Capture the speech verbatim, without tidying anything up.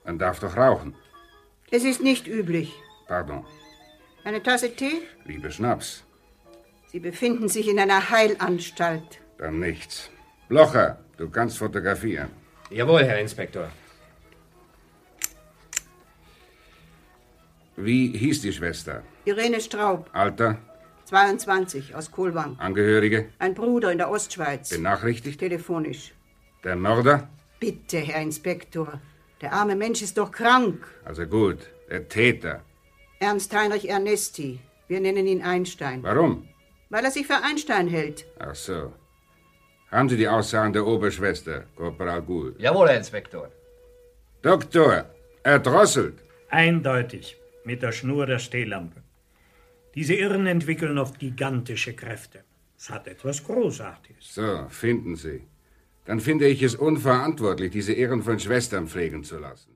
Man darf doch rauchen. Es ist nicht üblich. Pardon. Eine Tasse Tee? Liebe Schnaps. Sie befinden sich in einer Heilanstalt. Dann nichts. Blocher, du kannst fotografieren. Jawohl, Herr Inspektor. Wie hieß die Schwester? Irene Straub. Alter? zweiundzwanzig, aus Kohlwang. Angehörige? Ein Bruder in der Ostschweiz. Benachrichtigt? Telefonisch. Der Mörder? Bitte, Herr Inspektor. Der arme Mensch ist doch krank. Also gut, der Täter. Ernst Heinrich Ernesti. Wir nennen ihn Einstein. Warum? Weil er sich für Einstein hält. Ach so. Haben Sie die Aussagen der Oberschwester, Korporal Gould? Jawohl, Herr Inspektor. Doktor, erdrosselt. Eindeutig, mit der Schnur der Stehlampe. Diese Irren entwickeln oft gigantische Kräfte. Es hat etwas Großartiges. So, finden Sie. Dann finde ich es unverantwortlich, diese Irren von Schwestern pflegen zu lassen.